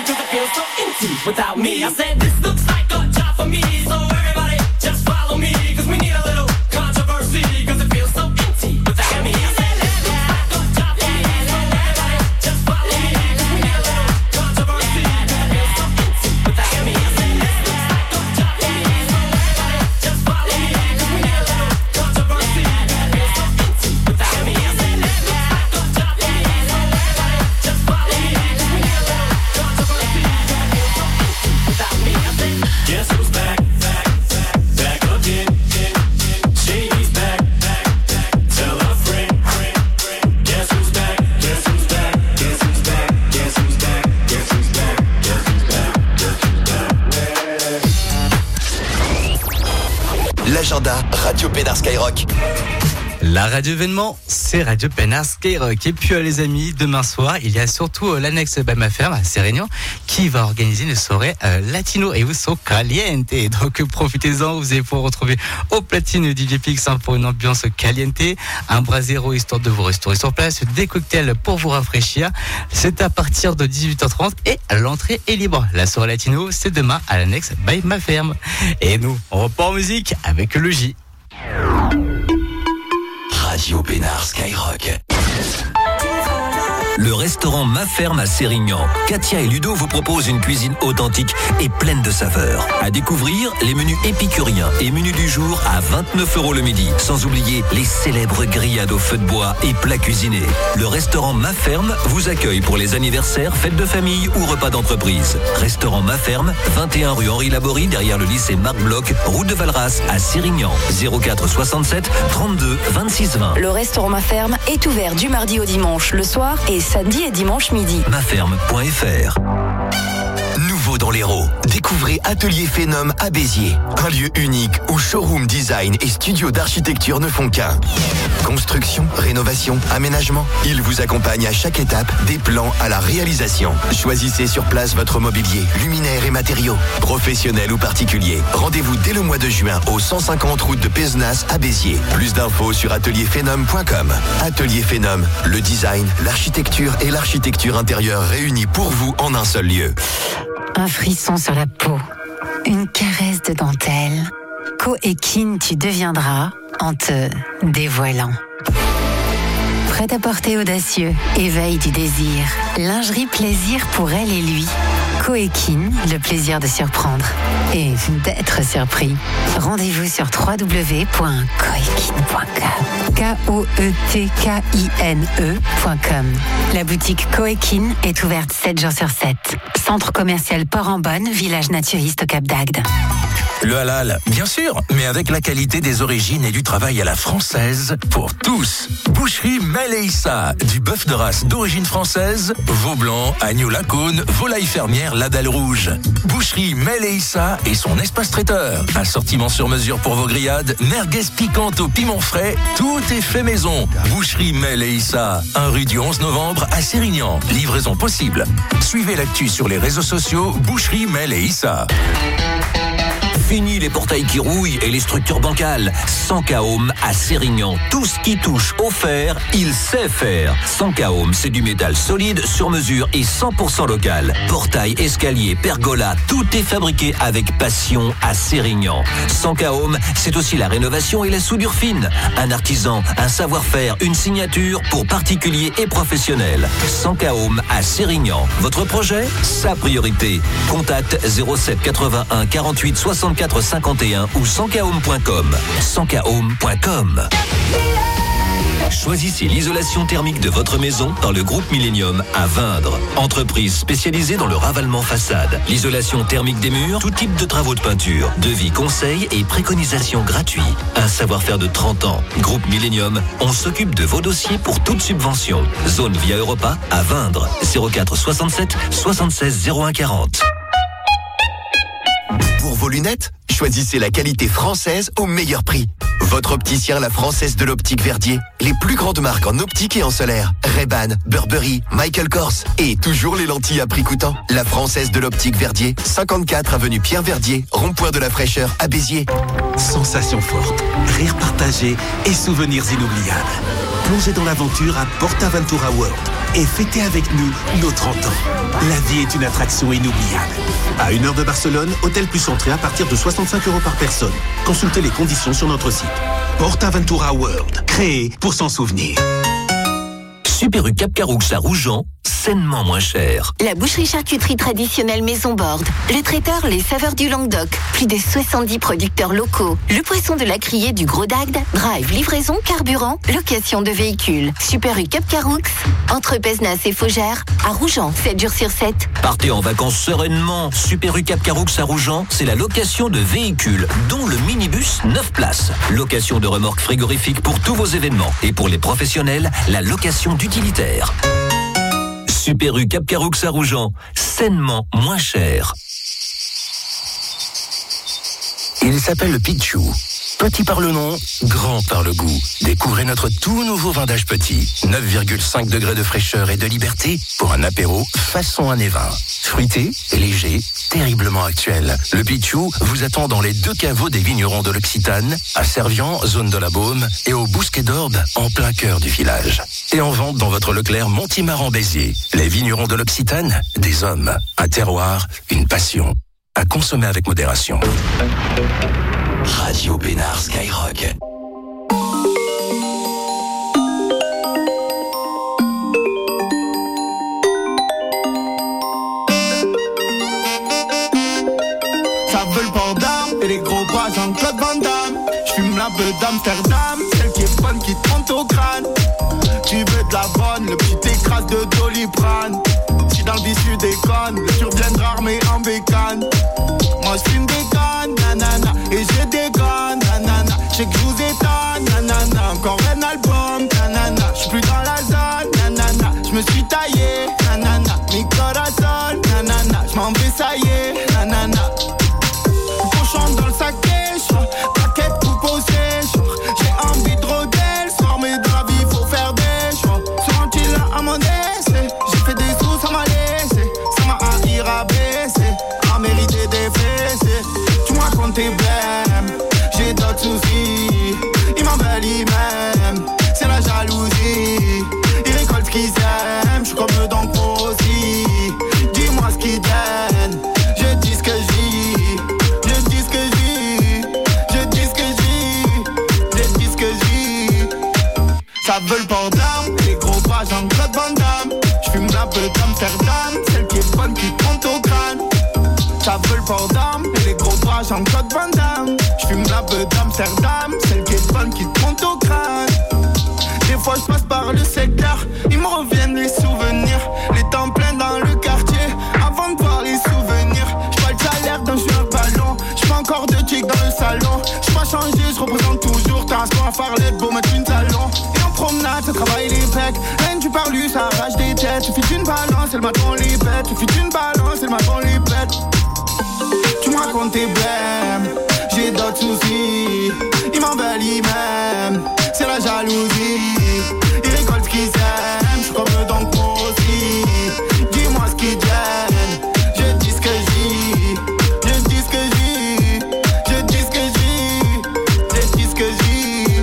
Guess who's back, back, back, back again. Shady's back, back, back. Tell a friend, friend, friend. Guess who's back, guess who's back, guess who's back, guess who's back, guess who's back, guess who's back, guess who's back. L'agenda Radio Pénard Skyrock. La radio événement, c'est Radio Pénard Skyrock. Et puis euh, les amis, demain soir, il y a surtout euh, l'annexe Bama Ferme à Sérignan qui va organiser une soirée euh, latino et so caliente. Donc euh, profitez-en, vous allez pouvoir retrouver au platine D J Pix hein, pour une ambiance caliente, un brasero histoire de vous restaurer sur place, des cocktails pour vous rafraîchir. C'est à partir de dix-huit heures trente et l'entrée est libre. La soirée latino, c'est demain à l'annexe Bama Ferme. Et nous, on repart en musique avec le J. Radio Pénard Skyrock. Le restaurant Ma Ferme à Sérignan. Katia et Ludo vous proposent une cuisine authentique et pleine de saveurs. À découvrir, les menus épicuriens et menus du jour à vingt-neuf euros le midi. Sans oublier les célèbres grillades au feu de bois et plats cuisinés. Le restaurant Ma Ferme vous accueille pour les anniversaires, fêtes de famille ou repas d'entreprise. Restaurant Ma Ferme, vingt et un rue Henri Laborie, derrière le lycée Marc Bloch, route de Valras à Sérignan. zéro quatre soixante-sept trente-deux vingt-six vingt. Le restaurant Ma Ferme est ouvert du mardi au dimanche le soir et samedi et dimanche midi. maferme point f r. Nouveau dans l'Hérault, découvrez Atelier Phénom à Béziers. Un lieu unique où showroom design et studio d'architecture ne font qu'un. Construction, rénovation, aménagement, ils vous accompagnent à chaque étape, des plans à la réalisation. Choisissez sur place votre mobilier, luminaires et matériaux. Professionnels ou particuliers, rendez-vous dès le mois de juin au cent cinquante route de Pézenas à Béziers. Plus d'infos sur atelier phénom point com. Atelier Phénom, le design, l'architecture et l'architecture intérieure réunis pour vous en un seul lieu. Un frisson sur la peau, une caresse de dentelle. Co-Ekin, tu deviendras en te dévoilant. Prêt-à-porter audacieux, éveil du désir. Lingerie plaisir pour elle et lui. Co-Ekin, le plaisir de surprendre et d'être surpris. Rendez-vous sur w w w point coekin point com. K O E T K I N E point com. La boutique Co-Ekin est ouverte sept jours sur sept. Centre commercial Port-en-Bonne, village naturiste au Cap d'Agde. Le halal, bien sûr, mais avec la qualité des origines et du travail à la française pour tous. Boucherie Mel et Issa, du bœuf de race d'origine française, veau blanc, agneau lacône, volaille fermière, la dalle rouge. Boucherie Mel et Issa et son espace traiteur. Assortiment sur mesure pour vos grillades, merguez piquantes au piment frais, tout est fait maison. Boucherie Mel et Issa, un rue du onze novembre à Sérignan. Livraison possible. Suivez l'actu sur les réseaux sociaux, Boucherie Mel et Issa. Fini les portails qui rouillent et les structures bancales. Sankahome à Sérignan. Tout ce qui touche au fer, il sait faire. Sankahome, c'est du métal solide, sur mesure et cent pour cent local. Portail, escalier, pergola, tout est fabriqué avec passion à Sérignan. Sankahome, c'est aussi la rénovation et la soudure fine. Un artisan, un savoir-faire, une signature pour particuliers et professionnels. Sankahome à Sérignan. Votre projet, sa priorité. Contact zéro sept quatre-vingt-un quarante-huit soixante-quatre cinquante et un ou sankahome point com. sankahome point com. Choisissez l'isolation thermique de votre maison dans le groupe Millennium à Vindre. Entreprise spécialisée dans le ravalement façade, l'isolation thermique des murs, tout type de travaux de peinture, devis, conseils et préconisations gratuits. Un savoir-faire de trente ans. Groupe Millennium, on s'occupe de vos dossiers pour toute subvention. Zone Via Europa à Vindre. zéro quatre soixante-sept soixante-seize zéro un quarante. Pour vos lunettes, choisissez la qualité française au meilleur prix. Votre opticien La Française de l'Optique Verdier. Les plus grandes marques en optique et en solaire. Ray-Ban, Burberry, Michael Kors. Et toujours les lentilles à prix coûtant. La Française de l'Optique Verdier. cinquante-quatre avenue Pierre Verdier. Rond-point de la Fraîcheur à Béziers. Sensations fortes, rires partagés et souvenirs inoubliables. Plongez dans l'aventure à PortAventura World et fêtez avec nous nos trente ans. La vie est une attraction inoubliable. À une heure de Barcelone, hôtel plus entrée à partir de soixante-cinq euros par personne. Consultez les conditions sur notre site. PortAventura World, créé pour s'en souvenir. Super U Cap Caroux à Rougeant, sainement moins cher. La boucherie-charcuterie traditionnelle Maison Borde. Le traiteur Les Saveurs du Languedoc. Plus de soixante-dix producteurs locaux. Le poisson de la criée du Gros d'Agde. Drive, livraison, carburant, location de véhicules. Super U Cap Caroux. Entre Pézenas et Faugères. À Rougeant, sept jours sur sept. Partez en vacances sereinement. Super U Cap Caroux à Rougeant, c'est la location de véhicules, dont le minibus neuf places. Location de remorques frigorifiques pour tous vos événements. Et pour les professionnels, la location d'utilitaires. Super U Cap Caroux à Rougeant, sainement moins cher. Il s'appelle le Pichou. Petit par le nom, grand par le goût. Découvrez notre tout nouveau vin d'âge petit. neuf virgule cinq degrés de fraîcheur et de liberté pour un apéro façon année vingt. Fruité et léger, terriblement actuel. Le Pichou vous attend dans les deux caveaux des vignerons de l'Occitane, à Servian, zone de la Baume, et au Bousquet d'Orbe, en plein cœur du village. Et en vente dans votre Leclerc Montimaran-Béziers. Les vignerons de l'Occitane, des hommes, un terroir, une passion. À consommer avec modération. Radio Pénard Skyrock. Ça veut le port d'armes et les gros bras Jean-Claude Van Damme. J'fume la beuh d'Amsterdam, celle qui est bonne qui te monte au crâne. Tu veux de la bonne, le petit écrase de Doliprane. Si dans le bis tu déconnes, le tur viendra armé en bécane. Moi j'fume des cannes, nanana, et j'ai des connes, nanana. J'sais que j'vous étonne, nanana. Encore un album, nanana. J'suis plus dans la zone, nanana. J'me suis taillé, nanana. Mi corazon, nanana. J'm'en vais, ça y est, nanana. Cochon dans le saké, j'suis paquet de coupe au séjour. J'ai envie de rôder le soir, mais dans la vie faut faire des choix. Souvent tu l'as à mon essai, j'ai fait des sous, ça m'a laissé. Ça m'a haï rabaissé, à mériter des fessées. Tu m'as compté blême, j'ai d'autres soucis. Ils m'embellissent même, c'est la jalousie. Ils récoltent ce qu'ils aiment, j'suis comme eux donc moi aussi. Dis-moi ce qu'ils donnent, je dis ce que j'vis. Je dis ce que j'vis, je dis ce que j'vis, je dis ce que j'vis. Ça veut le port d'armes, les gros bras Jean-Claude Van Damme. J'fume la beuh d'Amsterdam, celle qui est bonne qui te monte au crâne. Ça veut le port d'armes, et les gros bras Jean-Claude Van Damme. J'fume la beuh d'Amsterdam, celle qui est bonne qui te monte au crâne. Des fois je passe par le secteur, ils me reviennent les souvenirs. Les temps pleins dans le quartier, avant de voir les souvenirs. J'pas le salaire d'un joueur ballon, j'pas encore de chic dans le salon. J'pas changé, j'représente toujours. T'as un sport à faire les beaux mettre une talon. Et en promenade, ça travaille les pecs. Rien du parlu, ça arrache des têtes. Suffit d'une balance, elle m'attend les bêtes. Suffit d'une balance, elle m'attend les bêtes. Tu me racontes tes blèmes, j'ai d'autres soucis. Ils m'embellissent même, c'est la jalousie. Ils récoltent ce qu'ils aiment, j'suis comme eux donc moi aussi. Dis-moi ce qu'ils viennent, je dis ce que j'vis. Je dis ce que j'vis, je dis ce que j'vis, je dis ce que j'vis.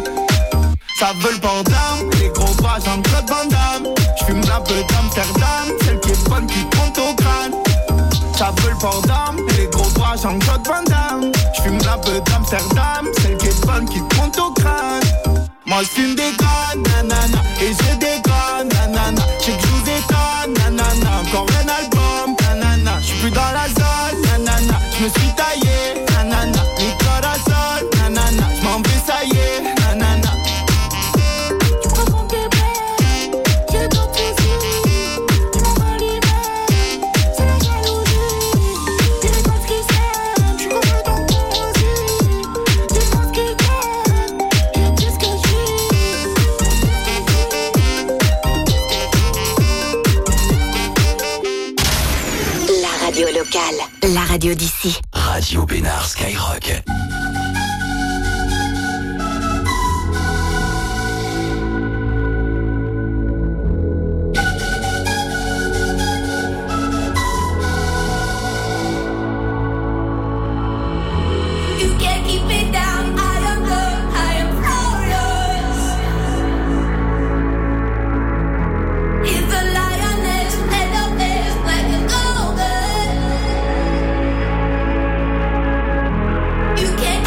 Ça veut le port d'armes, les gros bras Jean-Claude Van Damme. J'fume la beuh d'Amsterdam, celle qui est bonne qui te monte au crâne. Ça veut le port d'armes, et les gros bras Jean-Claude Van Damme. J'fume la beuh d'Amsterdam, celle qui est bonne qui te monte au crâne. Moi j'fume des connes, nanana, et j'ai des connes, nanana. J'sais que j'vous étonne, nanana. Encore un album, nanana. J'suis plus dans la zone, nanana. J'me suis taillé, nanana. Mi corazon, nanana. J'm'en vais, ça y est, nanana. Tu crois qu'on t'est blême, j'ai d'autres soucis. Tu m'embellis même, c'est la jalousie. Ils récoltent ce qu'ils aiment, j'suis comme eux donc moi aussi. Dis-moi ce qu'ils donnent, je dis ce que j'vis. La radio locale, la radio d'ici. Radio Pénard Skyrock. You can't keep me down. I am good. I am flawless. He's a lioness, head of this like an ogre. You can't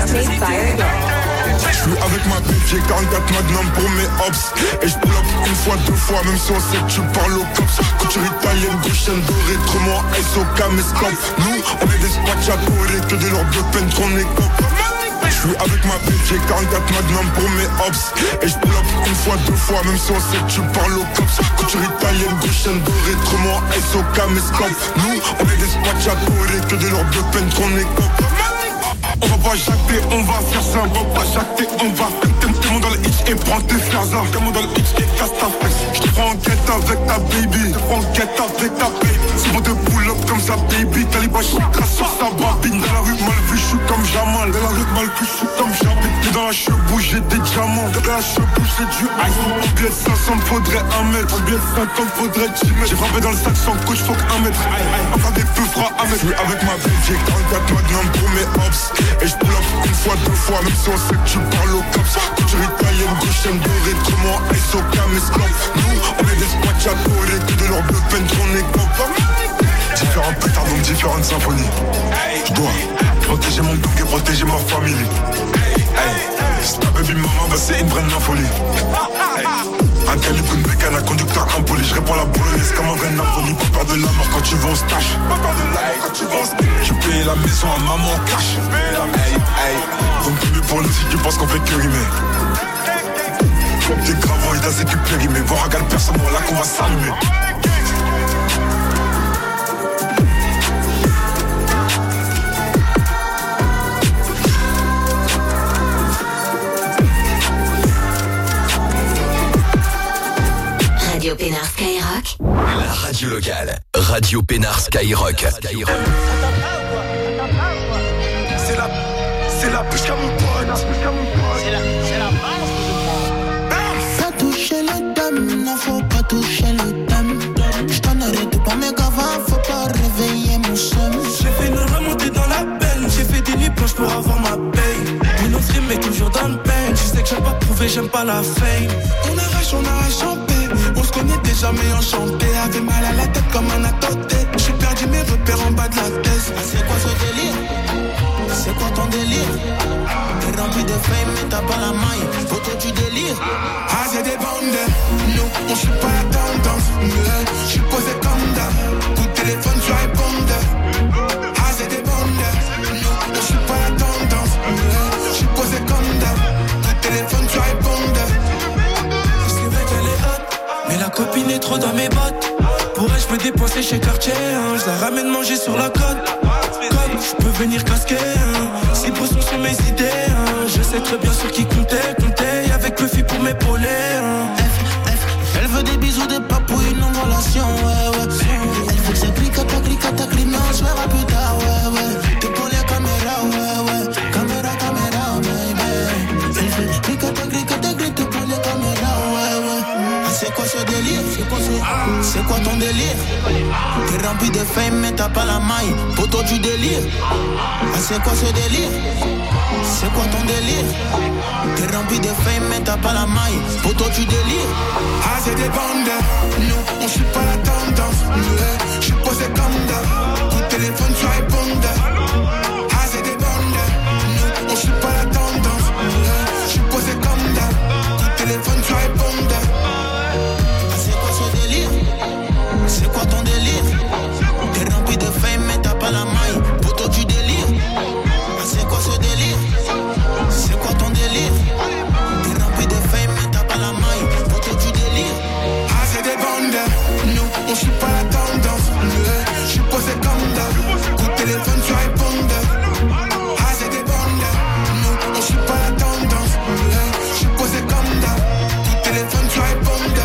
Je suis avec ma bitch, j'ai quarante-quatre magnum pour mes hops. Et je pull up une fois, deux fois, même si on sait que tu parles au cops. Couture italienne, deux chaînes dorées, trop moins S O K, mais stop. Nous, on est des squats à corée, que des lords de peine qu'on est cop. Je suis avec ma bitch, j'ai quarante-quatre magnum pour mes hops. Et je pull up une fois, deux fois, même si on sait que tu parles au cops. Couture italienne, deux chaînes dorées, trop moins S O K, mais stop. Nous, on est des squats à corée, que des lords de peine qu'on est cop. On va pas jacter, on va faire ça, on va pas jacter, on va faire tout le monde dans le hitch et prends tes flasars, tout le monde dans le hitch et casse ta fesse. Je te prends en quête avec ta baby, je te prends en quête avec ta baby. C'est bon de pull up comme ça baby, Taliban chikra sur sa babine. Dans la rue mal vu, je suis comme Jamal, dans la rue mal vu, je suis comme Jamal. Et dans la cheveux, j'ai des diamants, dans la cheveux, j'ai du ice. En billet de cinq cents, faudrait un mètre, en billet de cinquante, faudrait dix mètres. J'ai frappé dans le sac sans coach, faut qu'un mètre. Encore des feux froids à mettre. Je suis avec ma bitch, j'ai quarante-quatre magnum pour mes hops. Et je pull up une fois, deux fois, même si on sait que tu parles au cops. Couture italienne, deux chaînes dorées, trop moins S O K, mais stop. Nous, on est des squats à corée, que de leur de peine qu'on est cop. Différents pétards, donc différentes symphonies. Je dois protéger mon dog et protéger ma famille. Hey, c'est ta baby maman, bah c'est une vraie folie. Hey. Un calibre, une bécane, un conducteur impoli. Je réponds à la bolognaise comme un vrai Napoli. Pas peur de la mort quand tu vas au stash. Pas peur de la mort quand tu vas au stash. Je paye la maison à maman en cash. Hey, hey. Donc tu pour nous si tu penses qu'on fait que rimer. T'es grave, il a c'est que périmé. Voir regarde personne, là qu'on va s'allumer. Radio Pénard Skyrock. La radio locale. Radio Pénard Skyrock. Skyrock. C'est la, c'est la puce qu'à mon pote. C'est la, c'est la base. Pas toucher le dame, non faut pas toucher le dame. J't'en arrête pas mes gavins, faut pas réveiller mon somme. J'ai fait une remontée dans la peine, j'ai fait des nuits blanches pour avoir ma paye. Une autre rime mais toujours dans le peine, je sais que j'aime pas prouver, j'aime pas la fame. On arrache, on arrache en paix. On se connaît déjà mais enchanté. Avait mal à la tête comme un attenté. J'ai perdu mes repères en bas de la tête. Ah, c'est quoi ce délire? C'est quoi ton délire? T'es rempli de fame mais t'as pas la maille. Photo du délire. Ah c'est des bandes. Nous on suit pas la tendance. Je suis posé comme d'hab. Coup de téléphone tu réponds. Ah c'est des bandes. Nous on suit pas la tendance. Je suis posé comme d'hab. Coup de téléphone tu réponds. Mais la copine est trop dans mes bottes. Pour elle je peux dépenser chez Cartier hein. Je la ramène manger sur la côte. Comme je peux venir casquer hein. Ces poissons sont mes idées hein. Je sais très bien sur qui compter, compter. Avec Puffy pour m'épauler hein. F, F, elle veut des bisous, des papouilles, une longue relation, ouais, ouais. Elle veut que ça clicata, clicata, clic, mais on se verra plus tard, ouais, ouais. T'es pour les caméras, ouais, ouais. Caméra, caméra, baby. Elle veut clicata, clicata, clic, t'es pour les caméras, ouais, ouais. Ah, c'est quoi ce délire? C'est quoi ce... C'est quoi ton délire? T'es rempli de fame, mais t'as pas la maille. Poto du délire. Ah, c'est quoi ce délire? C'est quoi ton délire? T'es rempli de fame mais t'as pas la maille. Poto tu délire. Ah c'est des bandes. Nous on suit pas la tendance. Je suis posé comme d'hab. Coup de téléphone tu réponds. Ah c'est des bandes. Nous on suit pas la tendance. Je suis posé comme d'hab. Coup de téléphone tu réponds. Ah c'est quoi ce délire? C'est quoi ton délire? T'es rempli de fame mais t'as pas la maille. Poto tu délire. Ah c'est quoi ce délire? C'est quoi ton délire? T'es rempli de fame mais t'as pas la maille. Poto du délire. Ah c'est des bandes. Nous on suit pas la tendance. Je suis posé comme d'hab. Coup de téléphone tu réponds. Ah c'est des bandes. Nous on suit pas la tendance. Je suis posé comme d'hab. Coup de téléphone tu réponds.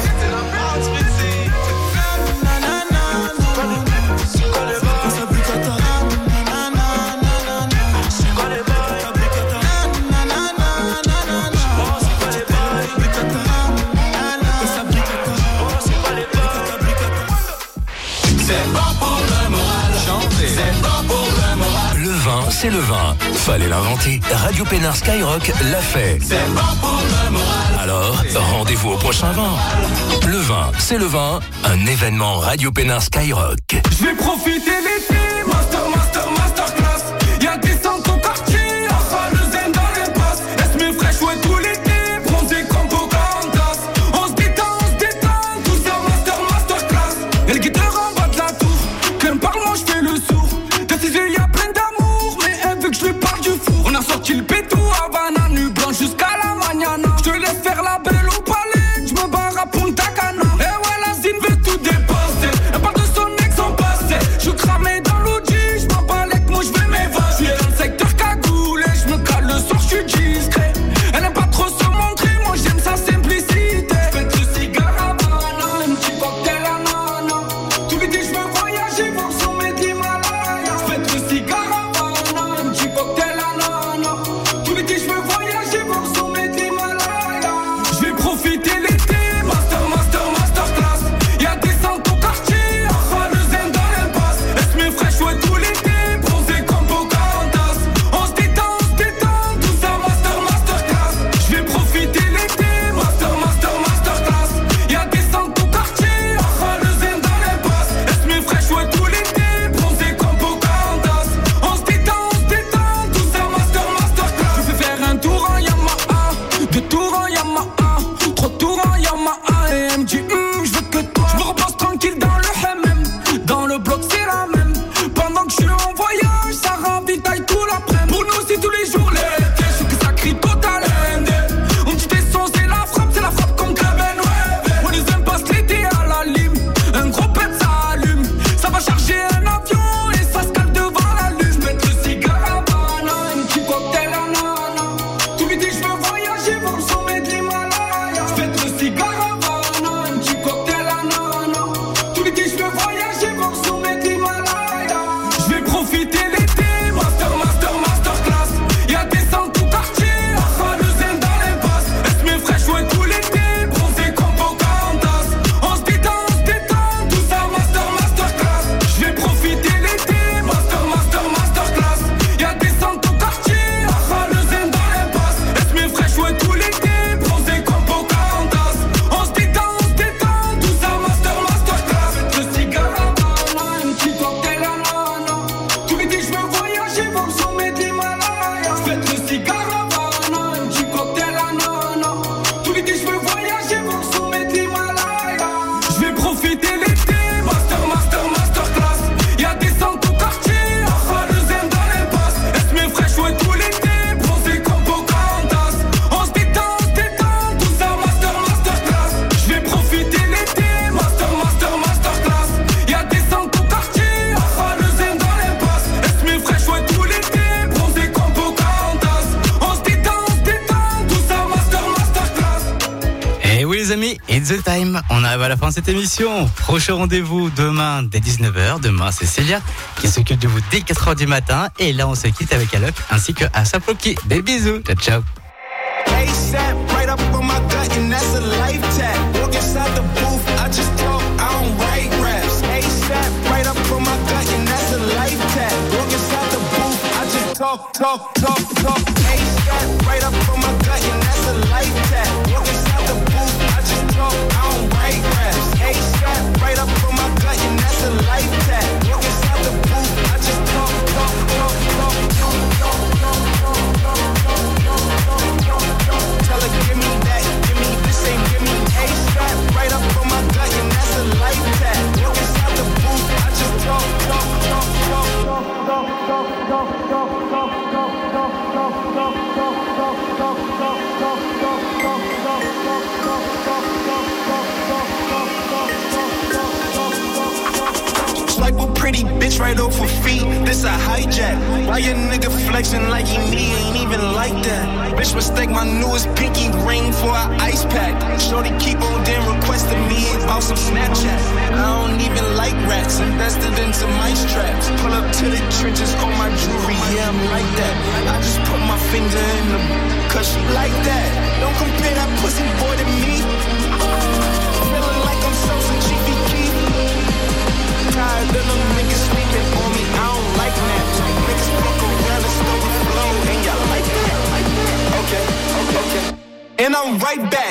C'est le vin. Fallait l'inventer. Radio Pénard Skyrock l'a fait. C'est bon pour le moral. Alors, rendez-vous au prochain vin. Le vin, c'est le vin. Un événement Radio Pénard Skyrock. Je vais profiter l'été. Master, master, masterclass. Y'a des centres au quartier. Enfin le zen dans The Time. On arrive à la fin de cette émission. Prochain rendez-vous demain dès dix-neuf heures. Demain, c'est Célia qui s'occupe de vous dès quatre heures du matin. Et là, on se quitte avec Alok ainsi que Asap Rocky. Des bisous. Ciao, ciao. ASAP, right up on my gut, and that's a life tag. Walk inside the booth, I just talk, I don't write raps. ASAP, right up on my gut, and that's a life tag. Walk inside the booth, I just talk, talk, talk, talk. ASAP, right up on my gut, and that's a life tag. Walk inside the booth, I just talk, I don't write raps. ASAP, right up on my gut, and that's a life tag. Walk inside the booth, I just talk, talk, talk, talk, talk, talk, talk, talk, talk, talk. Tell her, give me that, give me this, ain't give me ASAP. Right up on my gut, and that's a life tag. Walk inside the booth, I just talk, talk, talk, talk, talk, talk, talk, talk, talk, talk, talk, talk, talk, talk, talk, talk, talk, talk, talk, Swipe a pretty bitch right off her feet, this a hijack. Why your nigga flexing like he me, ain't even like that. Bitch mistake my newest pinky ring for an ice pack. Shorty keep on damn requesting me about some Snapchat. I don't even like rats, invested into mice traps. Pull up to the trenches on my jewelry, yeah I'm like that. I just put my finger in the cause she like that. Don't compare that pussy boy to me. Feeling like I'm Sosa Chiefy Keef. Tired of them niggas sleeping on me, I don't like naps. Niggas fuck around and stole the flow, and y'all like that. Okay, okay, okay. And I'm right back.